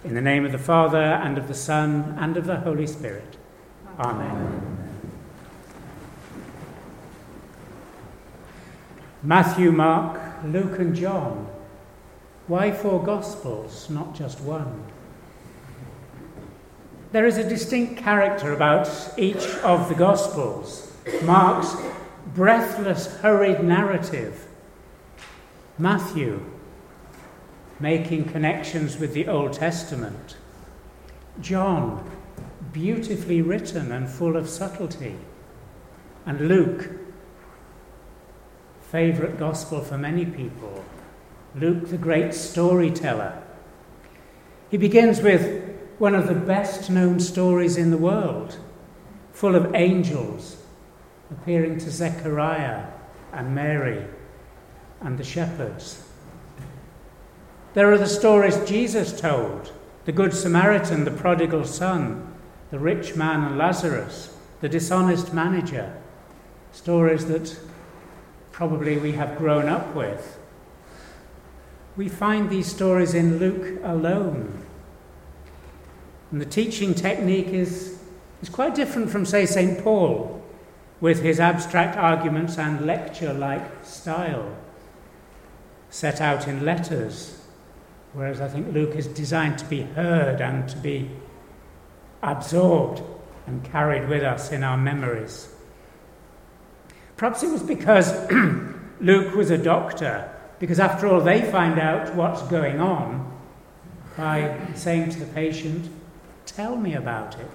In the name of the Father, and of the Son, and of the Holy Spirit. Amen. Matthew, Mark, Luke and John. Why 4 Gospels, not just one? There is a distinct character about each of the Gospels. Mark's breathless, hurried narrative. Matthew, making connections with the Old Testament. John, beautifully written and full of subtlety. And Luke, favourite gospel for many people. Luke, the great storyteller. He begins with one of the best-known stories in the world, full of angels appearing to Zechariah and Mary and the shepherds. There are the stories Jesus told, the Good Samaritan, the prodigal son, the rich man and Lazarus, the dishonest manager, stories that probably we have grown up with. We find these stories in Luke alone. And the teaching technique is quite different from, say, St. Paul, with his abstract arguments and lecture-like style, set out in letters. Whereas I think Luke is designed to be heard and to be absorbed and carried with us in our memories. Perhaps it was because Luke was a doctor, because after all they find out what's going on by saying to the patient, "Tell me about it."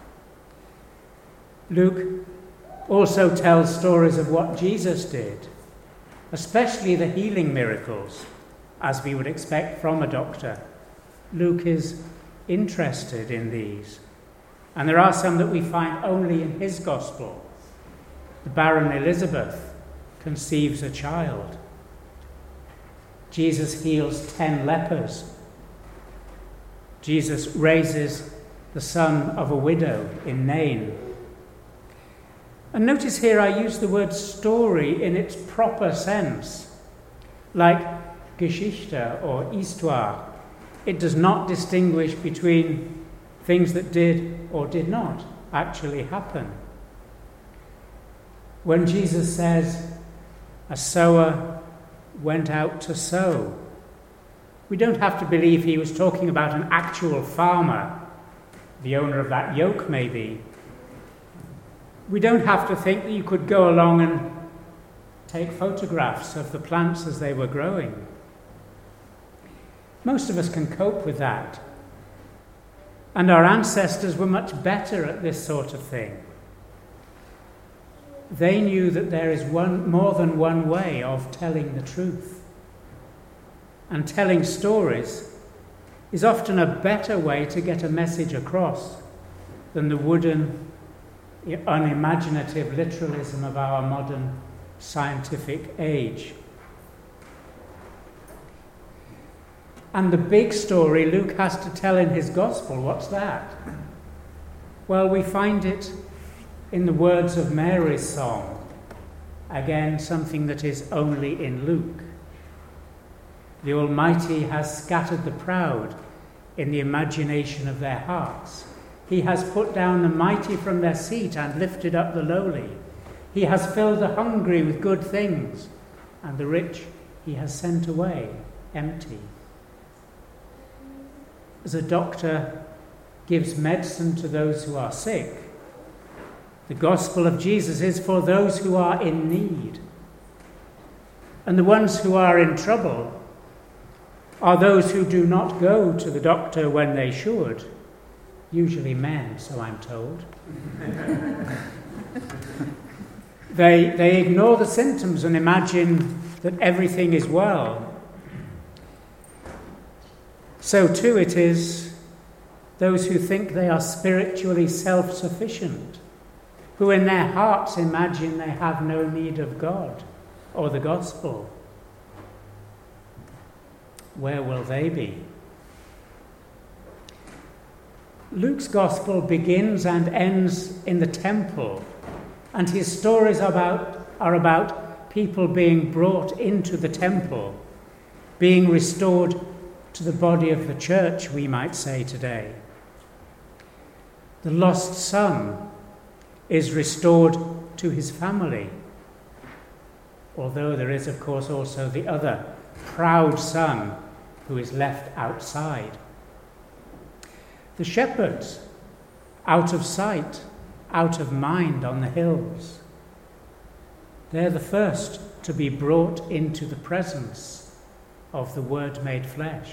Luke also tells stories of what Jesus did, especially the healing miracles, as we would expect from a doctor. Luke is interested in these. And there are some that we find only in his gospel. The barren Elizabeth conceives a child. Jesus heals 10 lepers. Jesus raises the son of a widow in Nain. And notice here I use the word story in its proper sense, like Geschichte or Histoire. It does not distinguish between things that did or did not actually happen. When Jesus says, "A sower went out to sow," we don't have to believe he was talking about an actual farmer, the owner of that yoke maybe. We don't have to think that you could go along and take photographs of the plants as they were growing. Most of us can cope with that. And our ancestors were much better at this sort of thing. They knew that there is more than one way of telling the truth. And telling stories is often a better way to get a message across than the wooden, unimaginative literalism of our modern scientific age. And the big story Luke has to tell in his gospel, what's that? Well, we find it in the words of Mary's song. Again, something that is only in Luke. The Almighty has scattered the proud in the imagination of their hearts. He has put down the mighty from their seat and lifted up the lowly. He has filled the hungry with good things, and the rich he has sent away empty. As a doctor gives medicine to those who are sick, the gospel of Jesus is for those who are in need. And the ones who are in trouble are those who do not go to the doctor when they should. Usually men, so I'm told. They ignore the symptoms and imagine that everything is well. So too it is those who think they are spiritually self-sufficient, who in their hearts imagine they have no need of God or the gospel. Where will they be? Luke's gospel begins and ends in the temple, and his stories are about people being brought into the temple, being restored to the body of the church, we might say today. The lost son is restored to his family, although there is, of course, also the other proud son who is left outside. The shepherds, out of sight, out of mind on the hills, they're the first to be brought into the presence of the Word made flesh.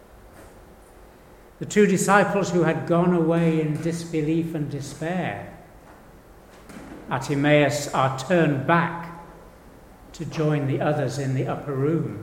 The two disciples who had gone away in disbelief and despair at Emmaus are turned back to join the others in the upper room.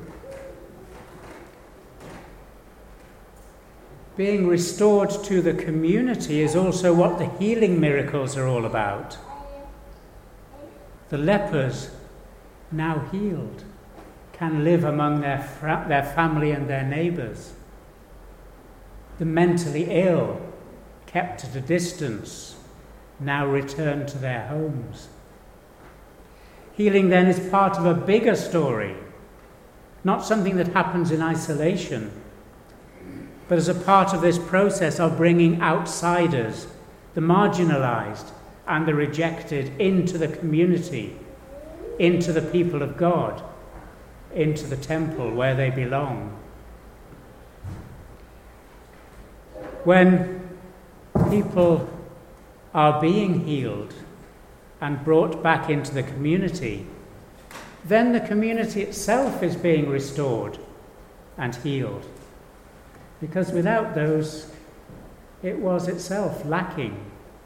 Being restored to the community is also what the healing miracles are all about. The lepers, now healed, can live among their family and their neighbours. The mentally ill, kept at a distance, now return to their homes. Healing then is part of a bigger story, not something that happens in isolation, but as a part of this process of bringing outsiders, the marginalized and the rejected, into the community, into the people of God, into the temple where they belong. When people are being healed and brought back into the community, then the community itself is being restored and healed. Because without those, it was itself lacking.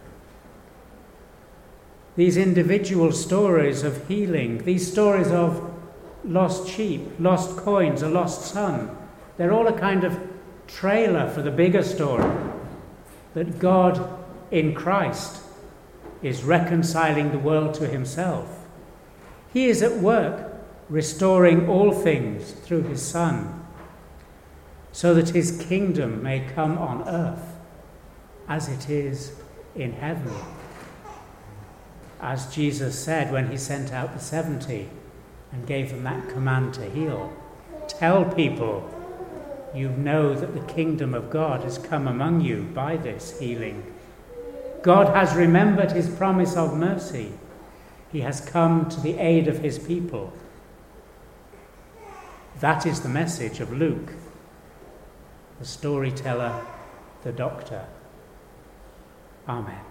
These individual stories of healing, these stories of lost sheep, lost coins, a lost son, they're all a kind of trailer for the bigger story, that God in Christ is reconciling the world to himself. He is at work restoring all things through his Son, so that his kingdom may come on earth as it is in heaven. As Jesus said when he sent out the 70 and gave them that command to heal, tell people, you know that the kingdom of God has come among you by this healing. God has remembered his promise of mercy. He has come to the aid of his people. That is the message of Luke, the storyteller, the doctor. Amen.